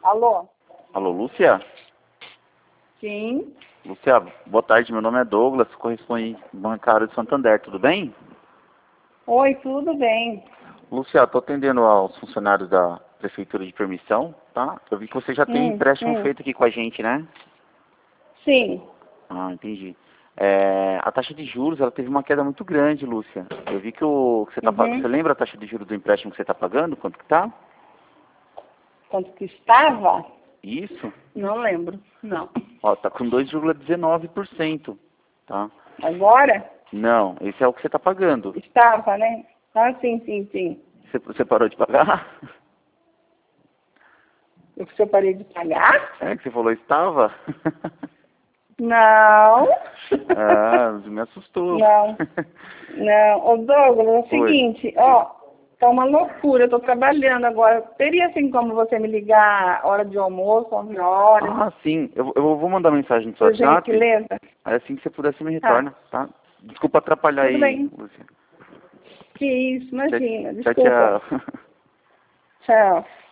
Alô? Alô, Lúcia? Sim. Lúcia, boa tarde, meu nome é Douglas, correspondente bancário de Santander, tudo bem? Oi, tudo bem. Lúcia, estou atendendo aos funcionários da Prefeitura de Permissão, tá? Eu vi que você já tem empréstimo feito aqui com a gente, né? Sim. Ah, entendi. A taxa de juros, ela teve uma queda muito grande, Lúcia. Eu vi que você tá pagando. Você lembra a taxa de juros do empréstimo que você está pagando? Quanto que tá? Quanto que estava? Isso? Não lembro. Não. Ó, tá com 2,19%, tá? Agora? Não, esse é o que você está pagando. Estava, né? Ah, sim, sim, sim. Você parou de pagar? Eu parei de pagar? É que você falou estava? Não. Ah, me assustou. Não. Não. Ô, Douglas, é o Oi. seguinte, ó, tá uma loucura, eu tô trabalhando agora. Teria assim como você me ligar hora de almoço, 11 horas, Ah, sim. Eu vou mandar mensagem no seu por WhatsApp. gentileza? Aí assim que você puder, você me Tá, retorna, tá? Desculpa atrapalhar tudo aí, bem. Lúcia. Que isso, Tchau, imagina, tchau, desculpa. tchau. Tchau.